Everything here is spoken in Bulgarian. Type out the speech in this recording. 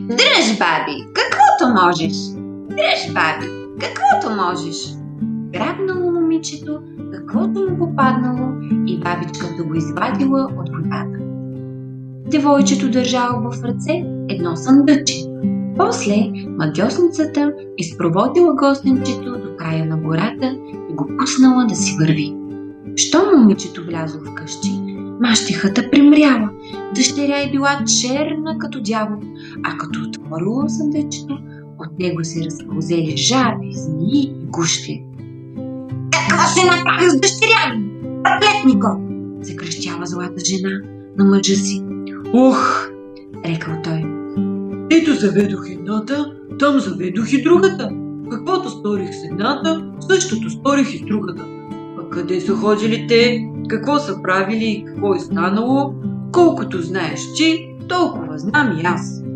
Дръж, баби, каквото можеш. Дръж, баби, каквото можеш. Грабнало момичето, каквото му попаднало и бабичката го извадила от водата. Девойчето държало в ръце едно съндъче. После магьосницата изпроводила гостенчето до края на гората и го пуснала да си върви. Щом момичето влязло в къщи, мащехата примряла. Дъщеря е била черна като дявол, а като отворила съндъчето, от него се разпълзели жаби, змии и гущи. Какво се направи с дъщеря ми? Проклетни го! Закръщяла злата жена на мъжа си. Ух! Рекал той. Ето заведох едната, там заведох и другата. Каквото сторих с едната, същото сторих и с другата. А къде са ходили те, какво са правили и какво е станало? Колкото знаеш ти, толкова знам и аз.